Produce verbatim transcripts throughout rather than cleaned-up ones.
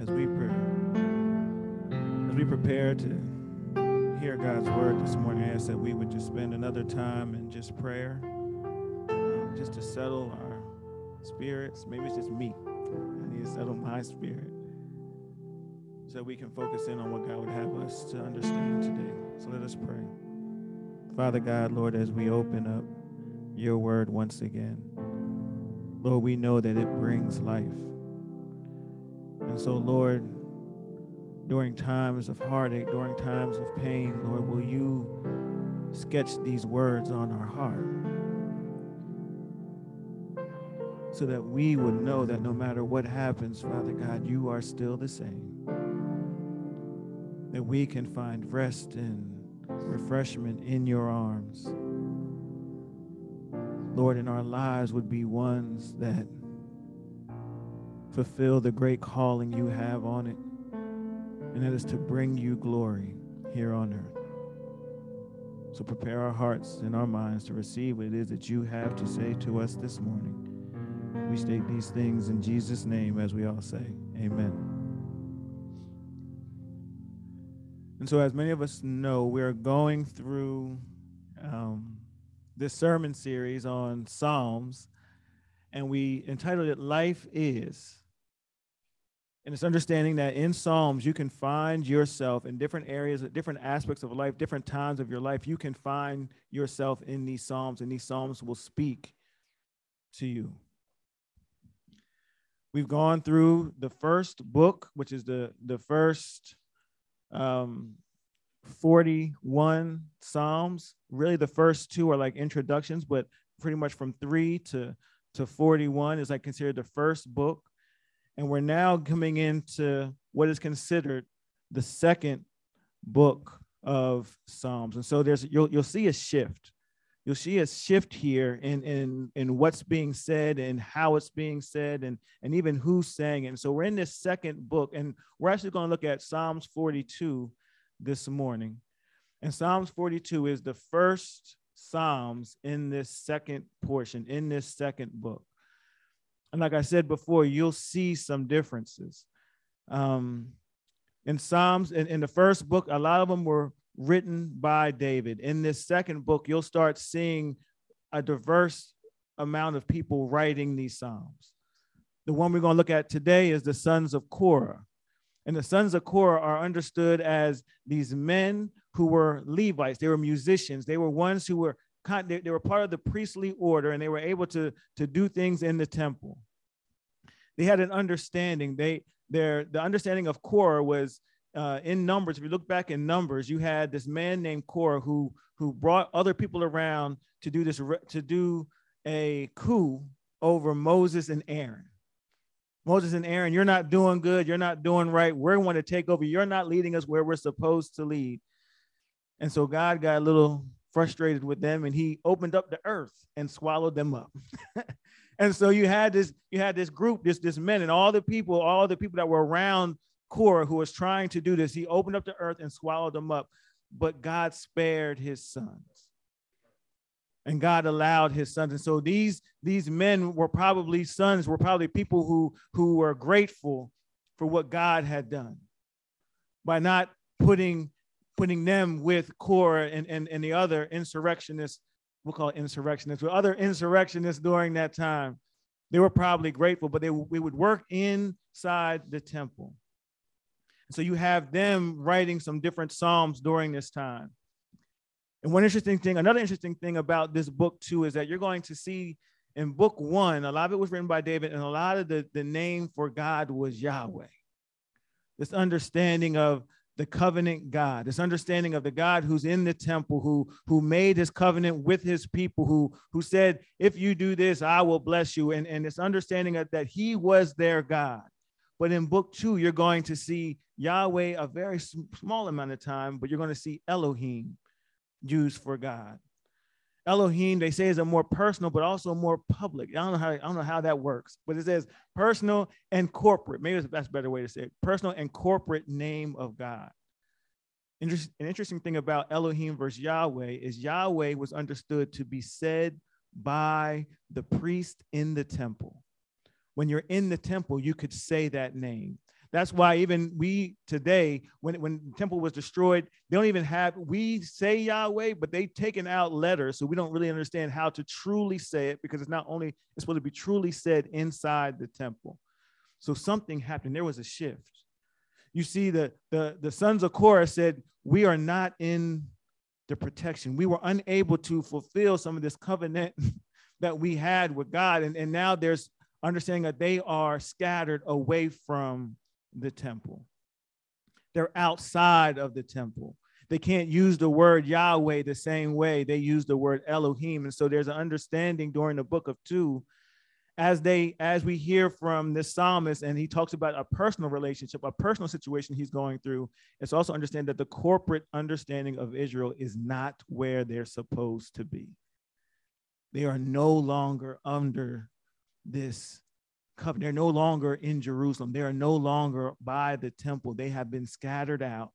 as we pre- as we prepare to hear God's word this morning, I ask that we would just spend another time in just prayer, um, just to settle our spirits. Maybe it's just me. I need to settle my spirit so that we can focus in on what God would have us to understand today. So let us pray. Father God, Lord, as we open up your word once again, Lord, we know that it brings life. And so, Lord, during times of heartache, during times of pain, Lord, will you sketch these words on our heart so that we would know that no matter what happens, Father God, you are still the same. That we can find rest and refreshment in your arms. Lord, and our lives would be ones that fulfill the great calling you have on it, and that is to bring you glory here on earth. So prepare our hearts and our minds to receive what it is that you have to say to us this morning. We state these things in Jesus' name as we all say, amen. And so as many of us know, we're going through um, this sermon series on Psalms, and we entitled it Life Is. And it's understanding that in Psalms, you can find yourself in different areas, different aspects of life, different times of your life. You can find yourself in these Psalms, and these Psalms will speak to you. We've gone through the first book, which is the, the first um, forty-one Psalms. Really, the first two are like introductions, but pretty much from three to, to forty-one is like considered the first book. And we're now coming into what is considered the second book of Psalms. And so there's you'll you'll see a shift. You'll see a shift here in, in, in what's being said and how it's being said and, and even who's saying it. And so we're in this second book, and we're actually going to look at Psalms forty-two this morning. And Psalms forty-two is the first Psalms in this second portion, in this second book. And like I said before, you'll see some differences. Um, in Psalms, in, in the first book, a lot of them were written by David. In this second book, you'll start seeing a diverse amount of people writing these Psalms. The one we're going to look at today is the sons of Korah. And the sons of Korah are understood as these men who were Levites. They were musicians. They were ones who were They, they were part of the priestly order, and they were able to, to do things in the temple. They had an understanding. They their the understanding of Korah was uh, in Numbers. If you look back in Numbers, you had this man named Korah who who brought other people around to do this to do a coup over Moses and Aaron. Moses and Aaron, you're not doing good. You're not doing right. We're going to take over. You're not leading us where we're supposed to lead. And so God got a little frustrated with them, and he opened up the earth and swallowed them up. And so you had this, you had this group, this, this men, and all the people, all the people that were around Korah who was trying to do this. He opened up the earth and swallowed them up, but God spared his sons. And God allowed his sons. And so these, these men were probably sons, were probably people who, who were grateful for what God had done by not putting putting them with Korah and, and, and the other insurrectionists, we'll call it insurrectionists, but other insurrectionists during that time. They were probably grateful, but they, they would work inside the temple. So you have them writing some different Psalms during this time. And one interesting thing, another interesting thing about this book too, is that you're going to see in book one, a lot of it was written by David, and a lot of the, the name for God was Yahweh. This understanding of the covenant God, this understanding of the God who's in the temple, who, who made his covenant with his people, who, who said, if you do this, I will bless you. And, and this understanding of that he was their God. But in book two, you're going to see Yahweh a very small amount of time, but you're going to see Elohim used for God. Elohim, they say, is a more personal, but also more public. I don't know how, I don't know how that works, but it says personal and corporate. Maybe that's a better way to say it. Personal and corporate name of God. Interest, an interesting thing about Elohim versus Yahweh is Yahweh was understood to be said by the priest in the temple. When you're in the temple, you could say that name. That's why even we today, when, when the temple was destroyed, they don't even have, we say Yahweh, but they've taken out letters. So we don't really understand how to truly say it, because it's not only, it's supposed to be truly said inside the temple. So something happened. There was a shift. You see, the, the, the sons of Korah said, we are not in the protection. We were unable to fulfill some of this covenant that we had with God. And, and now there's understanding that they are scattered away from the temple. They're outside of the temple. They can't use the word Yahweh the same way they use the word Elohim. And so there's an understanding during the book of two, as they, as we hear from this psalmist, and he talks about a personal relationship, a personal situation he's going through. It's also understand that the corporate understanding of Israel is not where they're supposed to be. They are no longer under this covenant. They're no longer in Jerusalem. They are no longer by the temple. They have been scattered out,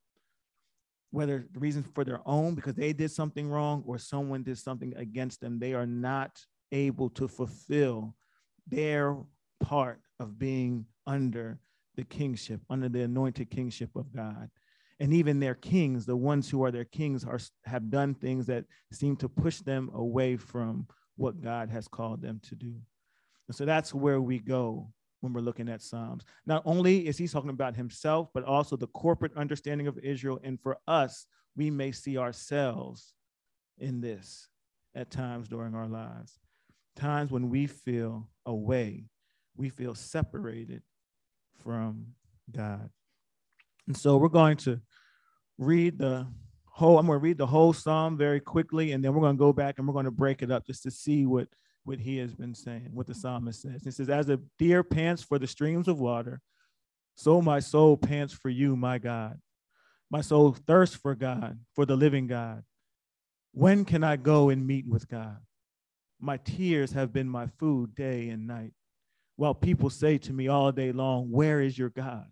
whether the reason for their own, because they did something wrong, or someone did something against them. They are not able to fulfill their part of being under the kingship, under the anointed kingship of God. And even their kings, the ones who are their kings, are have done things that seem to push them away from what God has called them to do. And so that's where we go when we're looking at Psalms. Not only is he talking about himself, but also the corporate understanding of Israel. And for us, we may see ourselves in this at times during our lives. Times when we feel away, we feel separated from God. And so we're going to read the whole, I'm going to read the whole Psalm very quickly, and then we're going to go back and we're going to break it up just to see what, what he has been saying, what the psalmist says. It says, as a deer pants for the streams of water, so my soul pants for you, my God. My soul thirsts for God, for the living God. When can I go and meet with God? My tears have been my food day and night, while people say to me all day long, where is your God?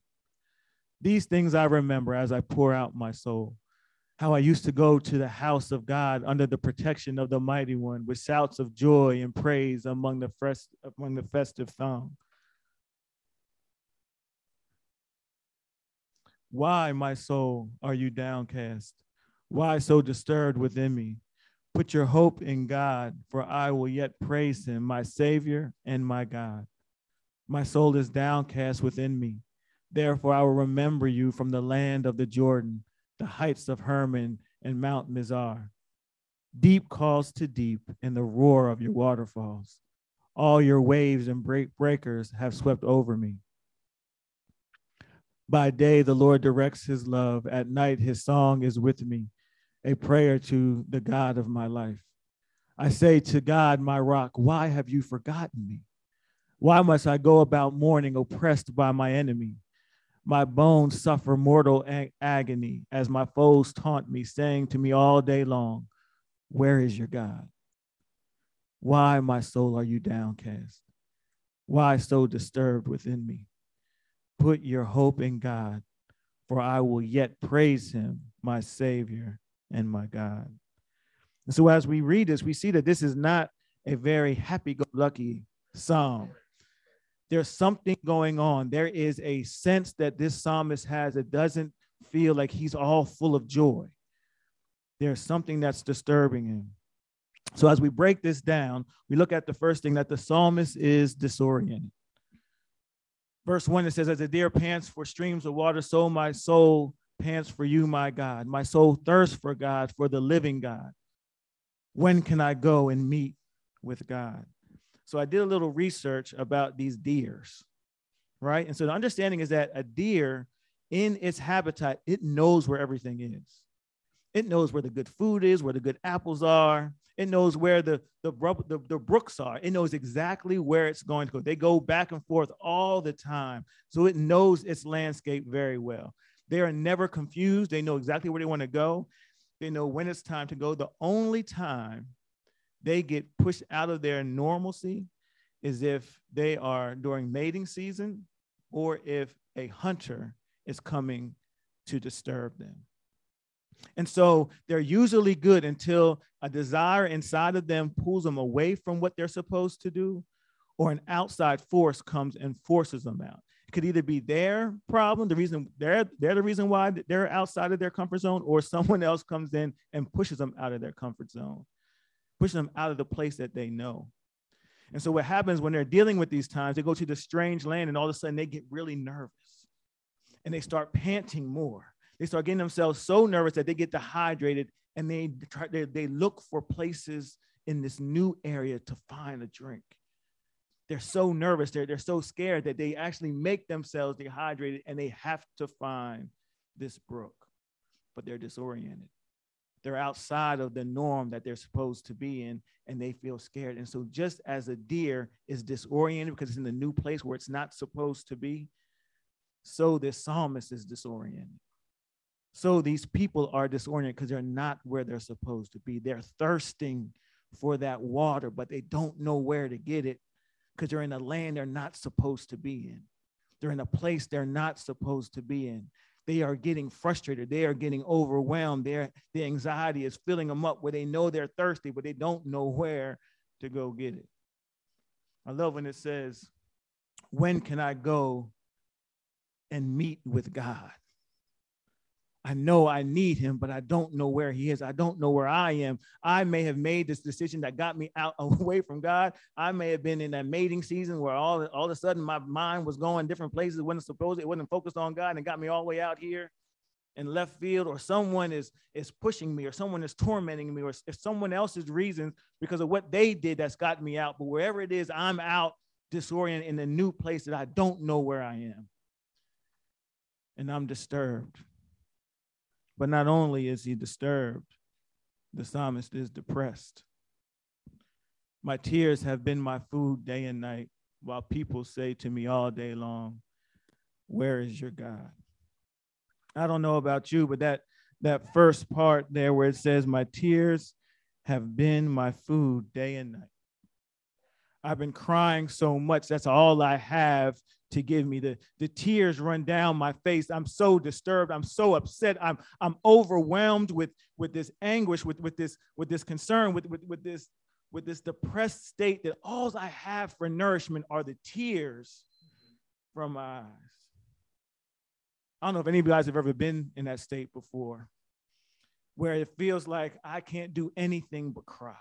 These things I remember as I pour out my soul, how I used to go to the house of God under the protection of the Mighty One with shouts of joy and praise among the, fresh, among the festive throng. Why, my soul, are you downcast? Why so disturbed within me? Put your hope in God, for I will yet praise him, my Savior and my God. My soul is downcast within me. Therefore, I will remember you from the land of the Jordan, the heights of Hermon and Mount Mizar. Deep calls to deep in the roar of your waterfalls. All your waves and break breakers have swept over me. By day, the Lord directs his love. At night, his song is with me, a prayer to the God of my life. I say to God, my rock, why have you forgotten me? Why must I go about mourning, oppressed by my enemy? My bones suffer mortal ag- agony as my foes taunt me, saying to me all day long, where is your God? Why, my soul, are you downcast? Why so disturbed within me? Put your hope in God, for I will yet praise him, my Savior and my God. And so as we read this, we see that this is not a very happy-go-lucky psalm. There's something going on. There is a sense that this psalmist has that doesn't feel like he's all full of joy. There's something that's disturbing him. So as we break this down, we look at the first thing, that the psalmist is disoriented. Verse one, it says, as a deer pants for streams of water, so my soul pants for you, my God. My soul thirsts for God, for the living God. When can I go and meet with God? So I did a little research about these deers, right? And so the understanding is that a deer in its habitat, it knows where everything is. It knows where the good food is, where the good apples are. It knows where the, the, the, the brooks are. It knows exactly where it's going to go. They go back and forth all the time. So it knows its landscape very well. They are never confused. They know exactly where they want to go. They know when it's time to go. The only time they get pushed out of their normalcy is if they are during mating season or if a hunter is coming to disturb them. And so they're usually good until a desire inside of them pulls them away from what they're supposed to do, or an outside force comes and forces them out. It could either be their problem, the reason they're they're the reason why they're outside of their comfort zone, or someone else comes in and pushes them out of their comfort zone, pushing them out of the place that they know. And so what happens when they're dealing with these times, they go to this strange land and all of a sudden they get really nervous and they start panting more. They start getting themselves so nervous that they get dehydrated, and they try, they, they look for places in this new area to find a drink. They're so nervous, they're, they're so scared that they actually make themselves dehydrated, and they have to find this brook, but they're disoriented. They're outside of the norm that they're supposed to be in, and they feel scared. And so just as a deer is disoriented because it's in a new place where it's not supposed to be, so this psalmist is disoriented. So these people are disoriented because they're not where they're supposed to be. They're thirsting for that water, but they don't know where to get it because they're in a land they're not supposed to be in. They're in a place they're not supposed to be in. They are getting frustrated. They are getting overwhelmed. Their, their anxiety is filling them up where they know they're thirsty, but they don't know where to go get it. I love when it says, when can I go and meet with God? I know I need him, but I don't know where he is. I don't know where I am. I may have made this decision that got me out away from God. I may have been in that mating season where all, all of a sudden my mind was going different places. It wasn't supposed, it wasn't focused on God, and got me all the way out here in left field, or someone is, is pushing me, or someone is tormenting me, or if someone else's reasons because of what they did that's got me out. But wherever it is, I'm out disoriented in a new place that I don't know where I am. And I'm disturbed. But not only is he disturbed, the psalmist is depressed. My tears have been my food day and night, while people say to me all day long, where is your God? I don't know about you, but that, that first part there where it says, my tears have been my food day and night. I've been crying so much, that's all I have to give me. The, the tears run down my face. I'm so disturbed. I'm so upset. I'm, I'm overwhelmed with, with this anguish, with, with, this, with this concern, with, with, with, this, with this depressed state that all I have for nourishment are the tears from my eyes. I don't know if any of you guys have ever been in that state before, where it feels like I can't do anything but cry.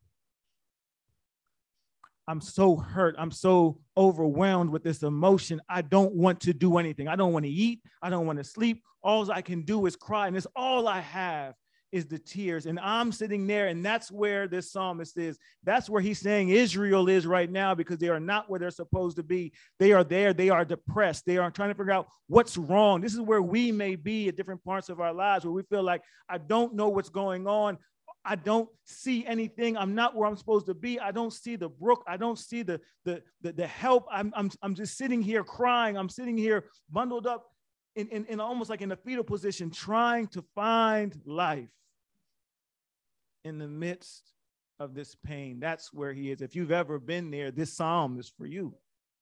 I'm so hurt. I'm so overwhelmed with this emotion. I don't want to do anything. I don't want to eat. I don't want to sleep. All I can do is cry. And it's all I have is the tears. And I'm sitting there, and that's where this psalmist is. That's where he's saying Israel is right now, because they are not where they're supposed to be. They are there. They are depressed. They are trying to figure out what's wrong. This is where we may be at different parts of our lives, where we feel like, I don't know what's going on. I don't see anything. I'm not where I'm supposed to be. I don't see the brook. I don't see the, the, the, the help. I'm, I'm, I'm just sitting here crying. I'm sitting here bundled up in, in, in almost like in a fetal position, trying to find life in the midst of this pain. That's where he is. If you've ever been there, this psalm is for you.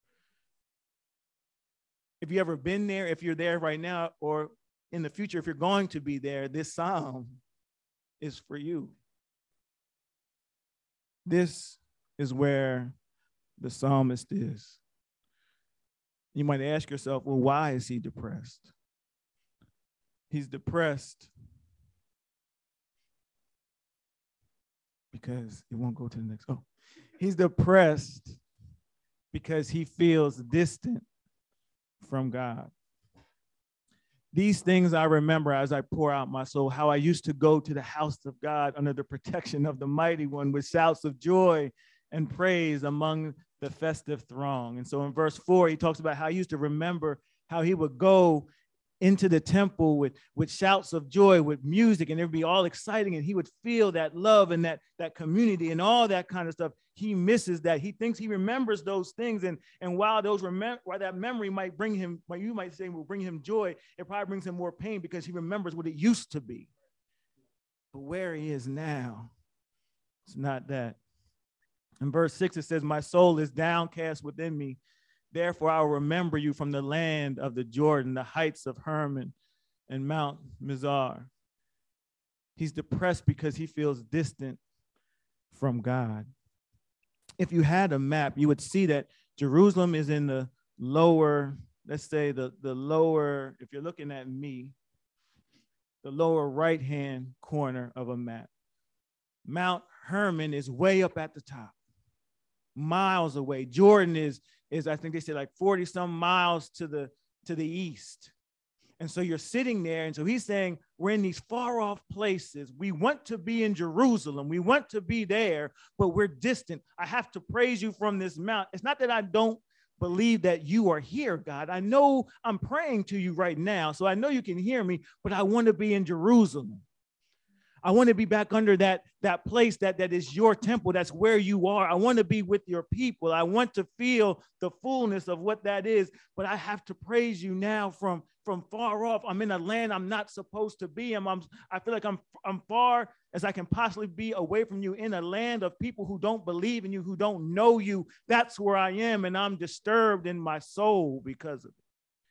If you've ever been there, if you're there right now, or in the future, if you're going to be there, this psalm is for you. This is where the psalmist is. You might ask yourself, well, why is he depressed? He's depressed because it won't go to the next. Oh, he's depressed because he feels distant from God. These things I remember as I pour out my soul, how I used to go to the house of God under the protection of the Mighty One with shouts of joy and praise among the festive throng. And so in verse four, he talks about how he used to remember how he would go into the temple with, with shouts of joy, with music, and it would be all exciting, and he would feel that love and that, that community and all that kind of stuff. He misses that. He thinks he remembers those things, and, and while those remem- while that memory might bring him, what you might say will bring him joy, it probably brings him more pain because he remembers what it used to be. But where he is now, it's not that. In verse six, it says, my soul is downcast within me. Therefore, I will remember you from the land of the Jordan, the heights of Hermon and Mount Mizar. He's depressed because he feels distant from God. If you had a map, you would see that Jerusalem is in the lower let's say the, the lower, if you're looking at me, the lower right-hand corner of a map. Mount Hermon is way up at the top, miles away. Jordan is, is I think they say like forty some miles to the, to the east. And so you're sitting there. And so he's saying, we're in these far off places. We want to be in Jerusalem. We want to be there, but we're distant. I have to praise you from this mount. It's not that I don't believe that you are here, God. I know I'm praying to you right now, so I know you can hear me, but I want to be in Jerusalem. I want to be back under that, that place that, that is your temple. That's where you are. I want to be with your people. I want to feel the fullness of what that is, but I have to praise you now from, from far off. I'm in a land I'm not supposed to be in. I'm, I feel like I'm, I'm far as I can possibly be away from you, in a land of people who don't believe in you, who don't know you. That's where I am, and I'm disturbed in my soul because of it.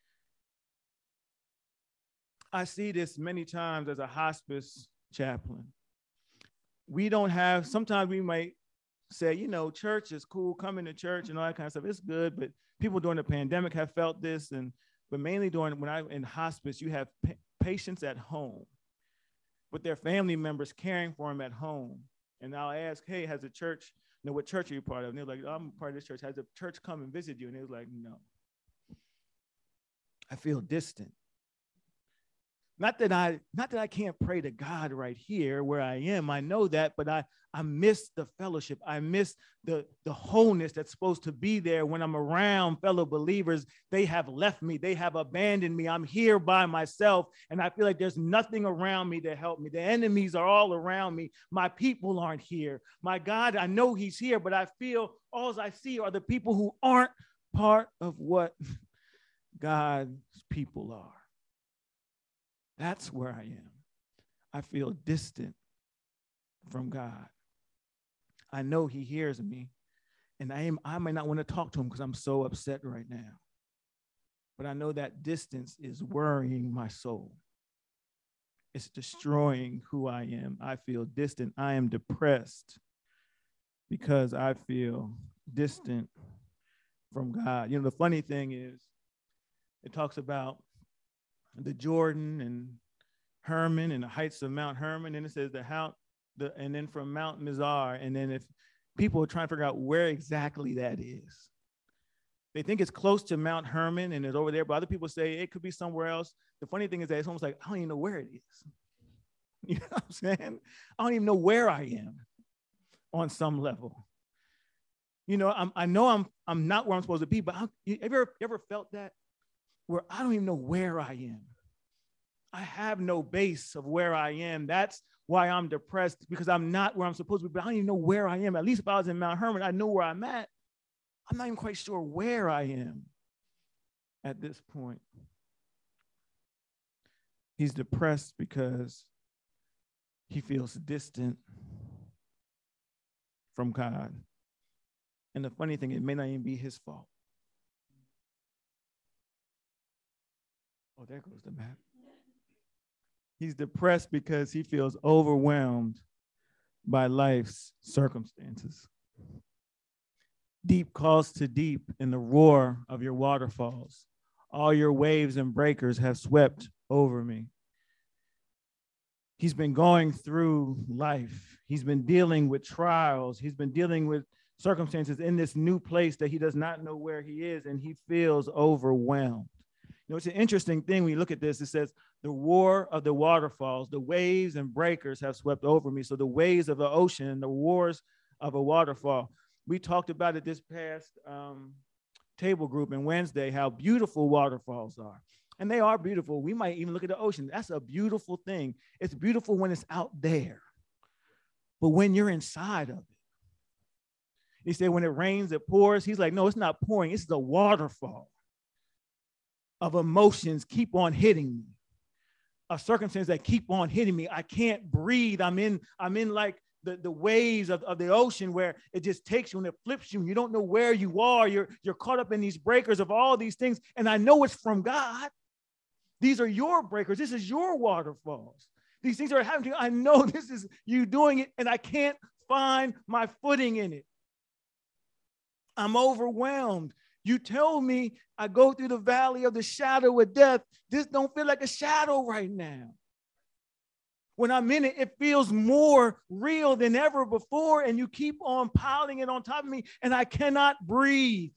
I see this many times as a hospice chaplain. We don't have, sometimes we might say, you know, church is cool, coming to church and all that kind of stuff. It's good, but people during the pandemic have felt this. And but mainly during, when I'm in hospice, you have pa- patients at home with their family members caring for them at home. And I'll ask, hey, has the church, you know, what church are you part of? And they're like, oh, I'm part of this church. Has the church come and visit you? And they was like, no. I feel distant. Not that I, not that I can't pray to God right here where I am. I know that, but I, I miss the fellowship. I miss the, the wholeness that's supposed to be there when I'm around fellow believers. They have left me. They have abandoned me. I'm here by myself, and I feel like there's nothing around me to help me. The enemies are all around me. My people aren't here. My God, I know he's here, but I feel all I see are the people who aren't part of what God's people are. That's where I am. I feel distant from God. I know he hears me, and I am, I might not want to talk to him because I'm so upset right now. But I know that distance is worrying my soul. It's destroying who I am. I feel distant. I am depressed because I feel distant from God. You know, the funny thing is, it talks about the Jordan and Hermon and the heights of Mount Hermon, and it says the how the and then from Mount Mizar, and then if people are trying to figure out where exactly that is, they think it's close to Mount Hermon and it's over there, but other people say it could be somewhere else. The funny thing is that it's almost like I don't even know where it is. You know what I'm saying? I don't even know where I am on some level. You know, I'm, I know I'm I'm not where I'm supposed to be, but I, have you ever ever felt that? Where I don't even know where I am. I have no base of where I am. That's why I'm depressed, because I'm not where I'm supposed to be, but I don't even know where I am. At least if I was in Mount Hermon, I know where I'm at. I'm not even quite sure where I am at this point. He's depressed because he feels distant from God. And the funny thing, it may not even be his fault. Oh, there goes the map. He's depressed because he feels overwhelmed by life's circumstances. Deep calls to deep in the roar of your waterfalls. All your waves and breakers have swept over me. He's been going through life. He's been dealing with trials. He's been dealing with circumstances in this new place that he does not know where he is, and he feels overwhelmed. You know, it's an interesting thing when you look at this. It says, the roar of the waterfalls, the waves and breakers have swept over me. So the waves of the ocean, the roars of a waterfall. We talked about it this past um, table group in Wednesday, how beautiful waterfalls are. And they are beautiful. We might even look at the ocean. That's a beautiful thing. It's beautiful when it's out there. But when you're inside of it, he said, when it rains, it pours. He's like, no, it's not pouring. It's the waterfall of emotions keep on hitting me, of circumstances that keep on hitting me. I can't breathe. I'm in, I'm in like the, the waves of, of the ocean where it just takes you and it flips you and you don't know where you are. You're, you're caught up in these breakers of all these things. And I know it's from God. These are your breakers. This is your waterfalls. These things are happening to you. I know this is you doing it, and I can't find my footing in it. I'm overwhelmed. You tell me I go through the valley of the shadow of death. This don't feel like a shadow right now. When I'm in it, it feels more real than ever before, and you keep on piling it on top of me, and I cannot breathe.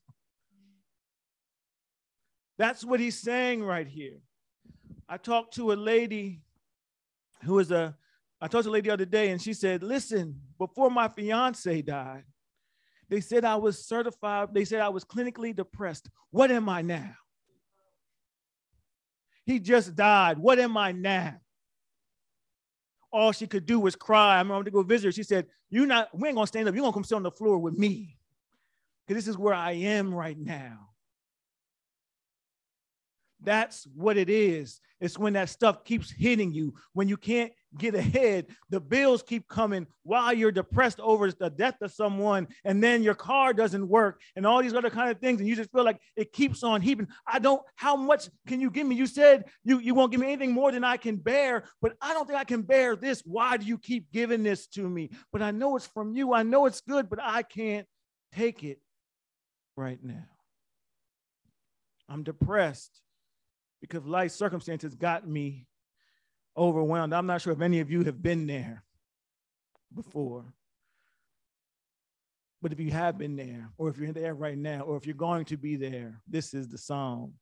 That's what he's saying right here. I talked to a lady who is a, I talked to a lady the other day, and she said, listen, before my fiance died, they said I was certified, they said I was clinically depressed. What am I now? He just died. What am I now? All she could do was cry. I remember to go visit her. She said, "You not, we ain't gonna stand up. You're gonna come sit on the floor with me. Because this is where I am right now." That's what it is. It's when that stuff keeps hitting you, when you can't get ahead, the bills keep coming while you're depressed over the death of someone, and then your car doesn't work and all these other kind of things, and you just feel like it keeps on heaping. I don't, how much can you give me? You said you, you won't give me anything more than I can bear, but I don't think I can bear this. Why do you keep giving this to me? But I know it's from you. I know it's good, but I can't take it right now. I'm depressed because life circumstances got me overwhelmed. I'm not sure if any of you have been there before. But if you have been there, or if you're there right now, or if you're going to be there, this is the psalm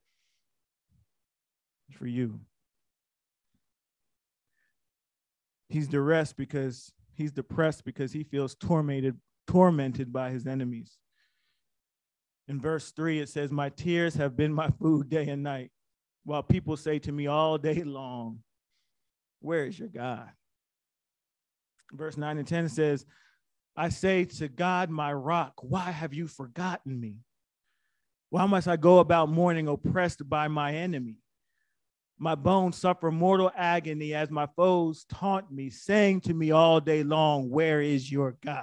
for you. He's depressed because he's depressed because he feels tormented, tormented by his enemies. In verse three, it says, "My tears have been my food day and night, while people say to me all day long, where is your God?" Verse nine and ten says, "I say to God, my rock, why have you forgotten me? Why must I go about mourning, oppressed by my enemy? My bones suffer mortal agony as my foes taunt me, saying to me all day long, where is your God?"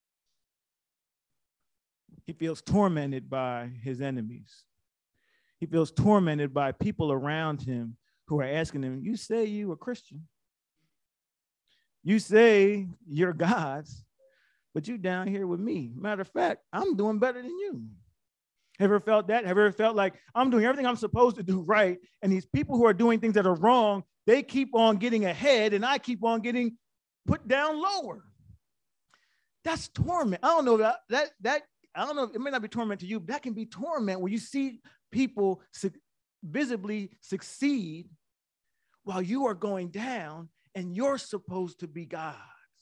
He feels tormented by his enemies. He feels tormented by people around him who are asking him, "You say you a Christian. You say you're God's, but you down here with me. Matter of fact, I'm doing better than you." Have you ever felt that? Have you ever felt like I'm doing everything I'm supposed to do right, and these people who are doing things that are wrong, they keep on getting ahead, and I keep on getting put down lower? That's torment. I don't know that that that I don't know. It may not be torment to you, but that can be torment when you see people su- visibly succeed while you are going down, and you're supposed to be God's.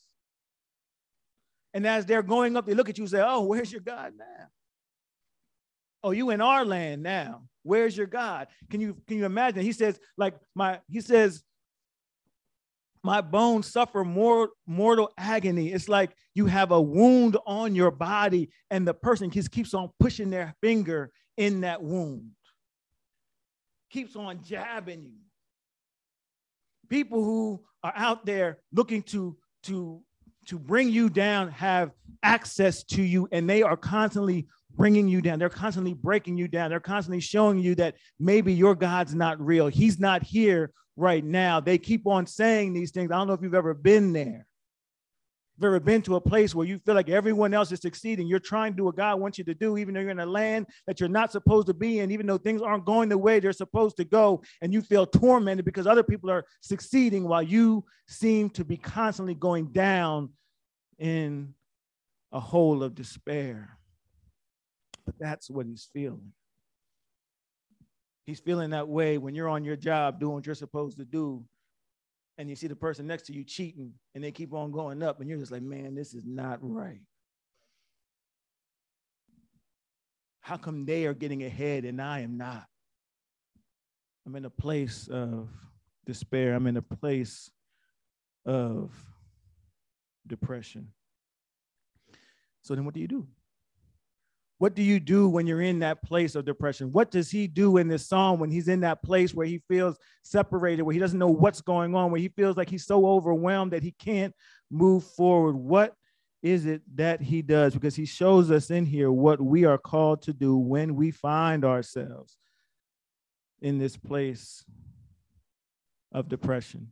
And as they're going up, they look at you and say, "Oh, where's your God now? Oh, you in our land now. Where's your God?" Can you can you imagine? He says, like my he says, "My bones suffer more mortal agony." It's like you have a wound on your body, and the person just keeps on pushing their finger in that wound, keeps on jabbing you. People who are out there looking to to to bring you down have access to you, and they are constantly bringing you down. They're constantly breaking you down. They're constantly showing you that maybe your God's not real. He's not here right now. They keep on saying these things. I don't know if you've ever been there. If you've ever been to a place where you feel like everyone else is succeeding, you're trying to do what God wants you to do, even though you're in a land that you're not supposed to be in, even though things aren't going the way they're supposed to go, and you feel tormented because other people are succeeding while you seem to be constantly going down in a hole of despair. But that's what he's feeling. He's feeling that way when you're on your job doing what you're supposed to do, and you see the person next to you cheating, and they keep on going up, and you're just like, man, this is not right. How come they are getting ahead and I am not? I'm in a place of despair. I'm in a place of depression. So then what do you do? What do you do when you're in that place of depression? What does he do in this psalm when he's in that place where he feels separated, where he doesn't know what's going on, where he feels like he's so overwhelmed that he can't move forward? What is it that he does? Because he shows us in here what we are called to do when we find ourselves in this place of depression.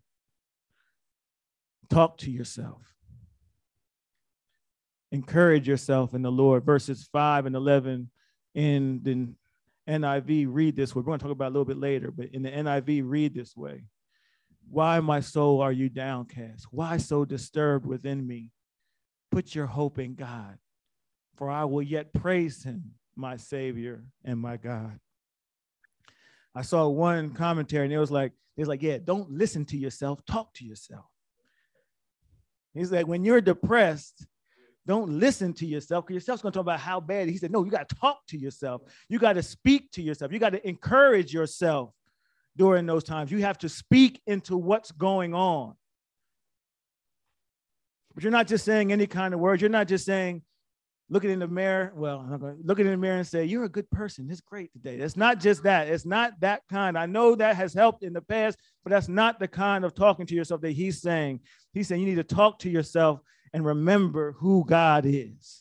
Talk to yourself. Encourage yourself in the Lord. Verses five and eleven in the N I V read this way. We're going to talk about it a little bit later, but in the N I V read this way. Why, my soul, are you downcast? Why so disturbed within me? Put your hope in God, for I will yet praise him, my Savior and my God. I saw one commentary and it was like, it was like, yeah, don't listen to yourself, talk to yourself. He's like, when you're depressed, don't listen to yourself, because yourself's going to talk about how bad. He said, no, you got to talk to yourself. You got to speak to yourself. You got to encourage yourself during those times. You have to speak into what's going on. But you're not just saying any kind of words. You're not just saying, looking in the mirror, well, I'm not gonna look in the mirror and say, you're a good person. It's great today. It's not just that. It's not that kind. I know that has helped in the past, but that's not the kind of talking to yourself that he's saying. He's saying you need to talk to yourself and remember who God is.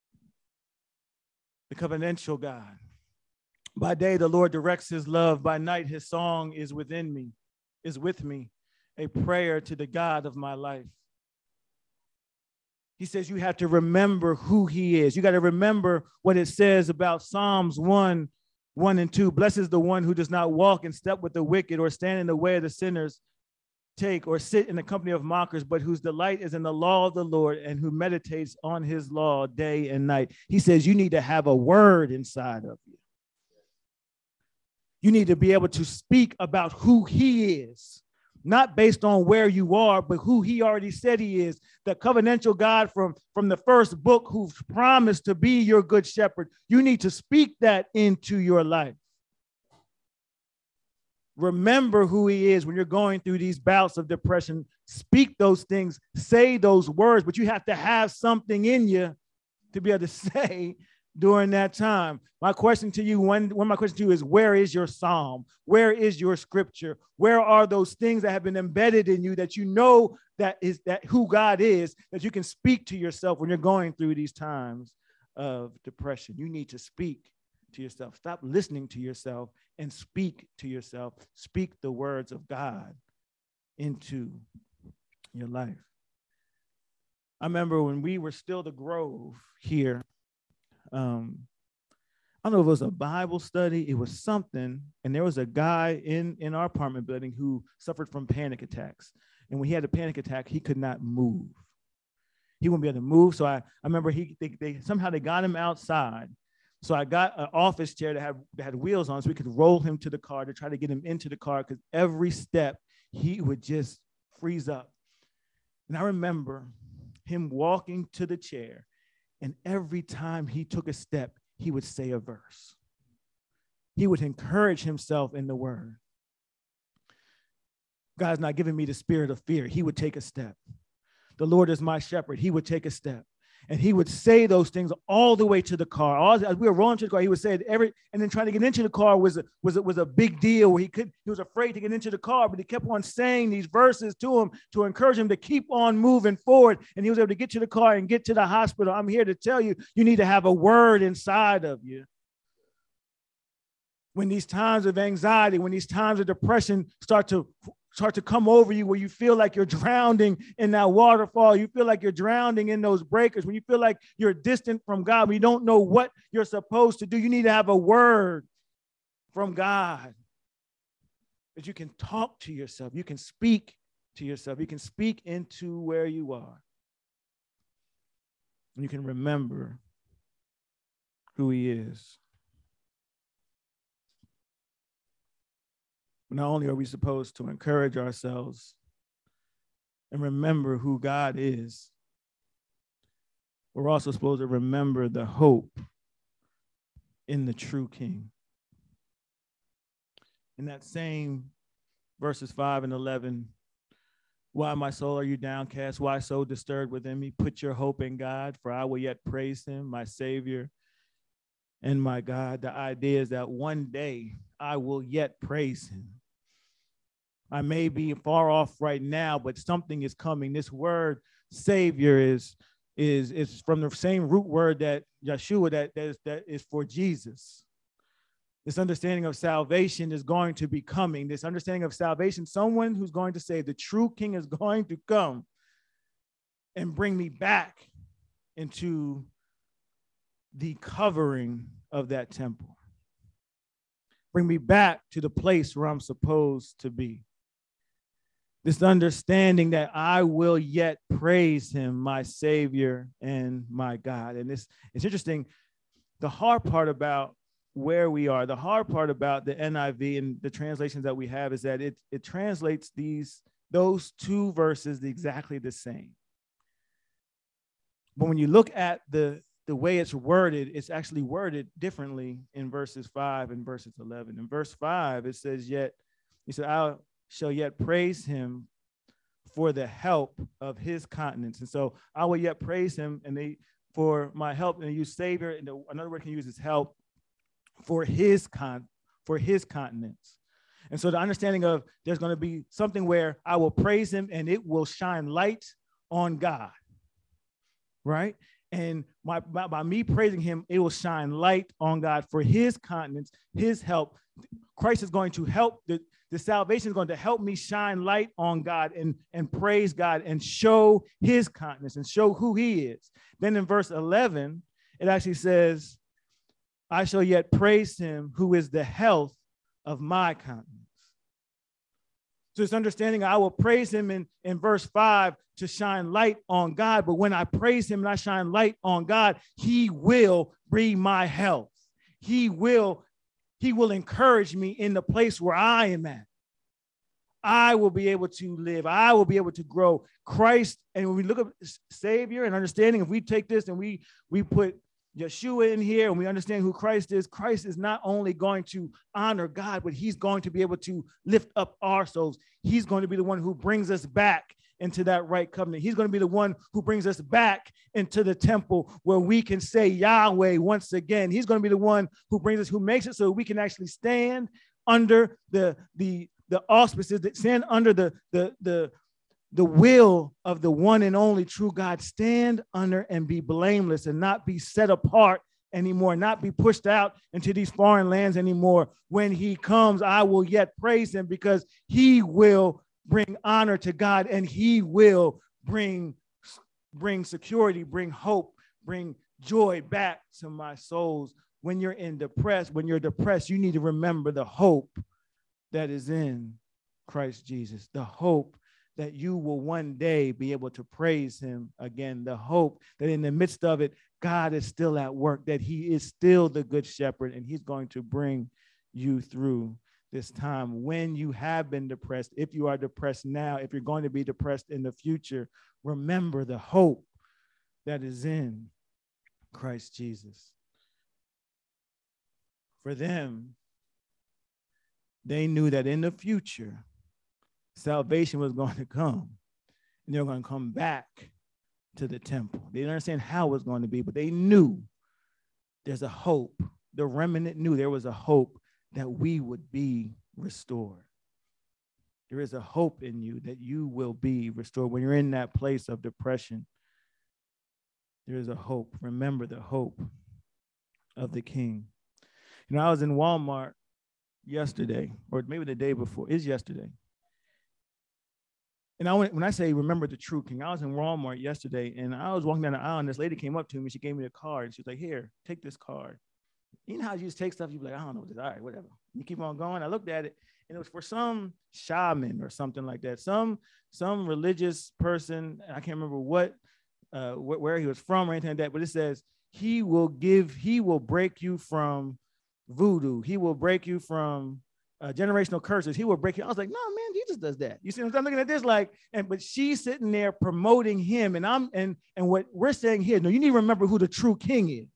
The covenantal God. By day, the Lord directs his love. By night, his song is within me, is with me, a prayer to the God of my life. He says you have to remember who he is. You got to remember what it says about Psalms one, one and two. Blessed is the one who does not walk in step with the wicked or stand in the way of the sinners, take or sit in the company of mockers, but whose delight is in the law of the Lord and who meditates on his law day and night. He says you need to have a word inside of you. You need to be able to speak about who he is, not based on where you are, but who he already said he is, the covenantal God from, from the first book who promised to be your good shepherd. You need to speak that into your life. Remember who he is when you're going through these bouts of depression. Speak those things, say those words, but you have to have something in you to be able to say during that time. My question to you, one, one of my questions to you is, where is your psalm? Where is your scripture? Where are those things that have been embedded in you that you know that is that who God is, that you can speak to yourself when you're going through these times of depression? You need to speak to yourself. Stop listening to yourself and speak to yourself. Speak the words of God into your life. I remember when we were still the Grove here, um, I don't know if it was a Bible study, it was something, and there was a guy in, in our apartment building who suffered from panic attacks. And when he had a panic attack, he could not move. He wouldn't be able to move. So I, I remember he they, they somehow they got him outside. So I got an office chair that had, that had wheels on so we could roll him to the car to try to get him into the car, because every step he would just freeze up. And I remember him walking to the chair, and every time he took a step, he would say a verse. He would encourage himself in the word. God's not giving me the spirit of fear. He would take a step. The Lord is my shepherd. He would take a step. And he would say those things all the way to the car. All, as we were rolling to the car, he would say it every, and then trying to get into the car was a, was a, was a big deal where he could, he was afraid to get into the car, but he kept on saying these verses to him to encourage him to keep on moving forward. And he was able to get to the car and get to the hospital. I'm here to tell you, you need to have a word inside of you. When these times of anxiety, when these times of depression start to start to come over you, where you feel like you're drowning in that waterfall, you feel like you're drowning in those breakers, when you feel like you're distant from God, when you don't know what you're supposed to do, you need to have a word from God that you can talk to yourself. You can speak to yourself. You can speak into where you are. And you can remember who he is. Not only are we supposed to encourage ourselves and remember who God is, we're also supposed to remember the hope in the true King. In that same verses five and eleven, why, my soul, are you downcast? Why so disturbed within me? Put your hope in God, for I will yet praise him, my Savior and my God. The idea is that one day I will yet praise him. I may be far off right now, but something is coming. This word Savior is, is, is from the same root word that Yeshua, that, that, is, that is for Jesus. This understanding of salvation is going to be coming. This understanding of salvation, someone who's going to say the true King is going to come and bring me back into the covering of that temple. Bring me back to the place where I'm supposed to be. This understanding that I will yet praise him, my Savior and my God. And this, it's interesting. The hard part about where we are, the hard part about the N I V and the translations that we have is that it, it translates these, those two verses exactly the same. But when you look at the, the way it's worded, it's actually worded differently in verses five and verses eleven. In verse five, it says, yet, he said, I shall yet praise him for the help of his countenance. And so I will yet praise him and they for my help. And they use Savior, and the, another word can use is help for his con for his countenance. And so the understanding of there's going to be something where I will praise him and it will shine light on God. Right? And my, by, by me praising him, it will shine light on God for his countenance, his help. Christ is going to help, the, the salvation is going to help me shine light on God and, and praise God and show his countenance and show who he is. Then in verse eleven, it actually says, I shall yet praise him who is the health of my countenance. So it's understanding I will praise him in, in verse five to shine light on God. But when I praise him and I shine light on God, he will bring my health. He will, he will encourage me in the place where I am at. I will be able to live. I will be able to grow. Christ, and when we look at Savior and understanding, if we take this and we, we put Yeshua in here and we understand who Christ is, Christ is not only going to honor God, but he's going to be able to lift up our souls. He's going to be the one who brings us back into that right covenant. He's going to be the one who brings us back into the temple where we can say Yahweh once again. He's going to be the one who brings us, who makes it so we can actually stand under the, the, the auspices, that stand under the, the, the, the will of the one and only true God. Stand under and be blameless and not be set apart anymore, not be pushed out into these foreign lands anymore. When he comes, I will yet praise him because he will bring honor to God and he will bring, bring security, bring hope, bring joy back to my souls. When you're in depressed, when you're depressed, you need to remember the hope that is in Christ Jesus, the hope that you will one day be able to praise him again, the hope that in the midst of it, God is still at work, that he is still the good shepherd and he's going to bring you through this time. When you have been depressed, if you are depressed now, if you're going to be depressed in the future, remember the hope that is in Christ Jesus. For them, they knew that in the future, salvation was going to come and they were going to come back to the temple. They didn't understand how it was going to be, but they knew there's a hope. The remnant knew there was a hope that we would be restored. There is a hope in you that you will be restored. When you're in that place of depression, there is a hope. Remember the hope of the King. You know, I was in Walmart yesterday, or maybe the day before, it's yesterday. And I went, when I say remember the true King, I was in Walmart yesterday and I was walking down the aisle and this lady came up to me. She gave me a card and she was like, here, take this card. You know how you just take stuff, you be like, I don't know what this is. All right, whatever. You keep on going. I looked at it and it was for some shaman or something like that. Some, some religious person, I can't remember what, uh, wh- where he was from or anything like that, but it says, he will give, he will break you from voodoo. He will break you from Uh, generational curses. He will break it. I was like, no, man, Jesus does that. You see what I'm looking at this like, and but she's sitting there promoting him, and I'm and and what we're saying here. No, you need to remember who the true King is.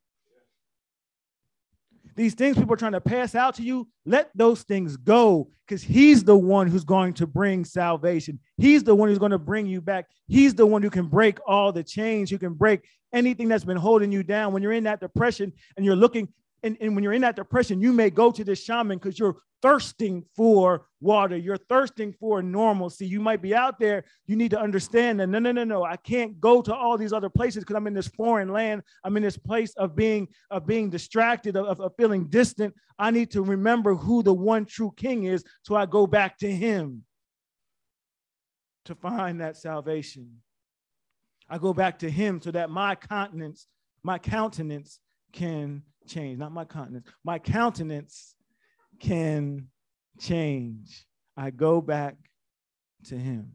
These things people are trying to pass out to you, let those things go, because he's the one who's going to bring salvation. He's the one who's going to bring you back. He's the one who can break all the chains, who can break anything that's been holding you down. When you're in that depression and you're looking. And, and when you're in that depression, you may go to this shaman because you're thirsting for water. You're thirsting for normalcy. You might be out there. You need to understand that, no, no, no, no. I can't go to all these other places because I'm in this foreign land. I'm in this place of being, of being distracted, of, of feeling distant. I need to remember who the one true King is, so I go back to him to find that salvation. I go back to him so that my countenance, my countenance can change, not my countenance. My countenance can change. I go back to him.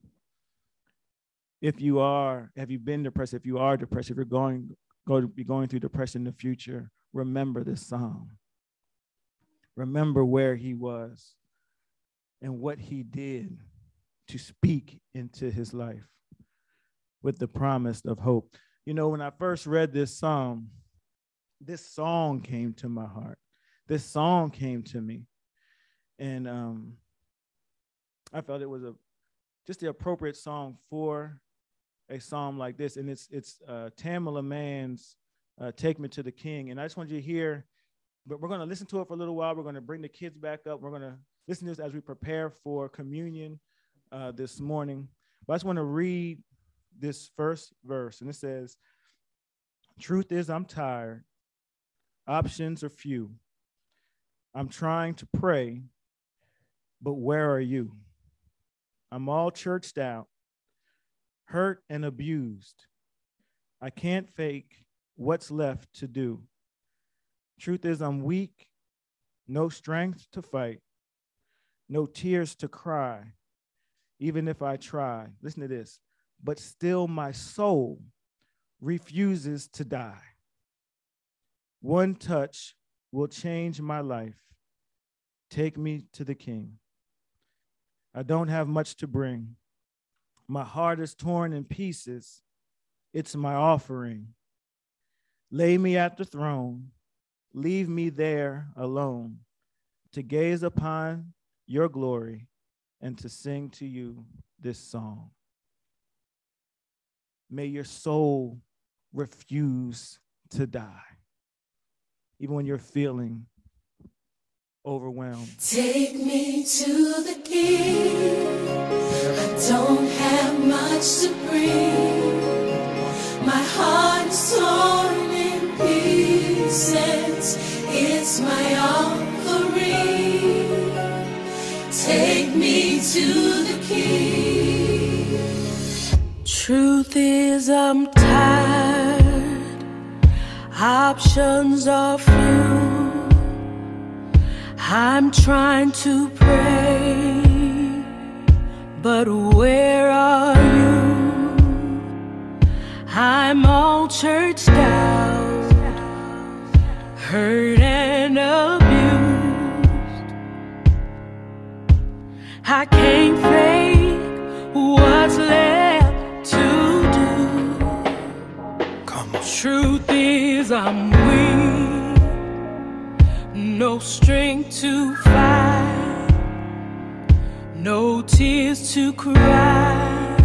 If you are, have you been depressed? If you are depressed, if you're going, going to be going through depression in the future, remember this psalm. Remember where he was and what he did to speak into his life with the promise of hope. You know, when I first read this psalm, this song came to my heart. This song came to me. And um, I felt it was a just the appropriate song for a psalm like this. And it's it's uh, Tamala Mann's uh, Take Me to the King. And I just want you to hear, but we're going to listen to it for a little while. We're going to bring the kids back up. We're going to listen to this as we prepare for communion uh, this morning. But I just want to read this first verse. And it says, truth is I'm tired. Options are few. I'm trying to pray, but where are you? I'm all churched out, hurt and abused. I can't fake what's left to do. Truth is I'm weak, no strength to fight, no tears to cry, even if I try. Listen to this. But still my soul refuses to die. One touch will change my life. Take me to the King. I don't have much to bring. My heart is torn in pieces. It's my offering. Lay me at the throne. Leave me there alone to gaze upon your glory and to sing to you this song. May your soul refuse to die, even when you're feeling overwhelmed. Take me to the King. I don't have much to bring. My heart is torn in pieces. It's my offering. Take me to the King. Truth is I'm tired. Options are few. I'm trying to pray, but where are you? I'm all churched out, hurt and abused. I can't fake what's left to do. Come on. Truth is I'm weak, no strength to fight, no tears to cry,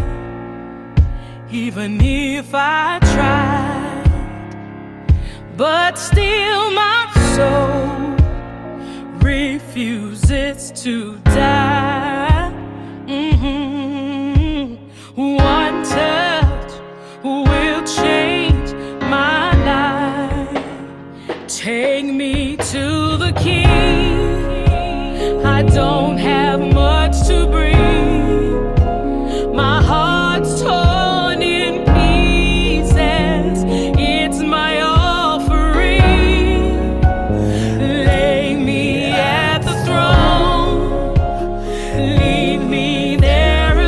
even if I tried. But still my soul refuses to die. Mm-hmm. One touch will change my life. Take me to the King. I don't have much to bring. My heart's torn in pieces. It's my offering. Lay me at the throne. Leave me there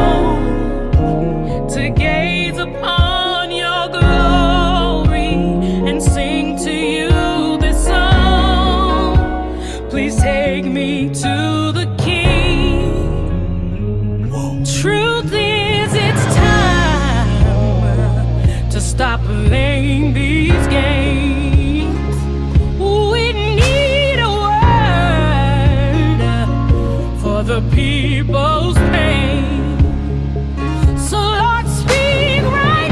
alone to gaze upon your glory and sing to you. Please take me to the King. Whoa. Truth is, it's time to stop playing these games. We need a word for the people's pain. So Lord, speak right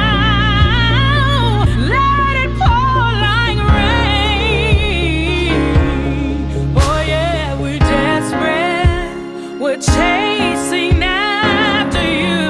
now. Let it pour like rain. We're chasing after you.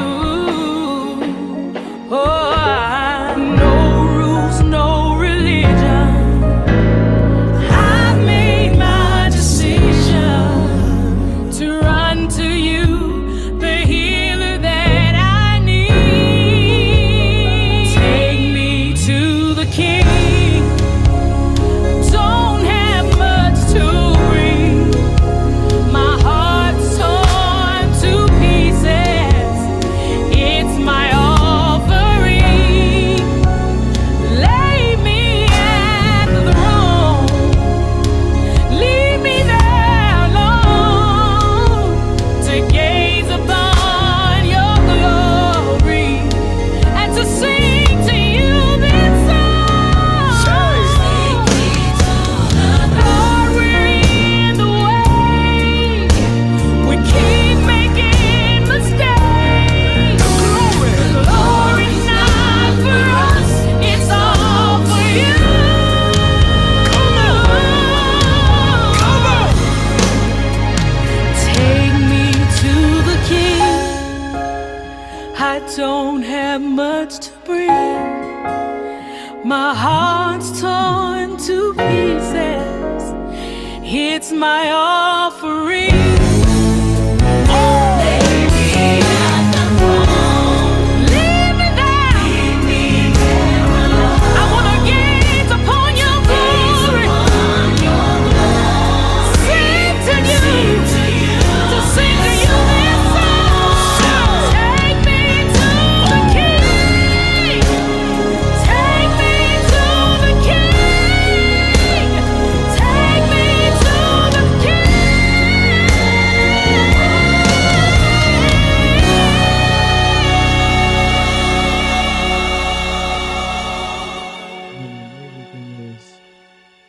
Oh, no rules, no religion. I've made my decision to run to you, the healer that I need. Take me to the King. don't have much to bring. My heart's torn to pieces. It's my offering.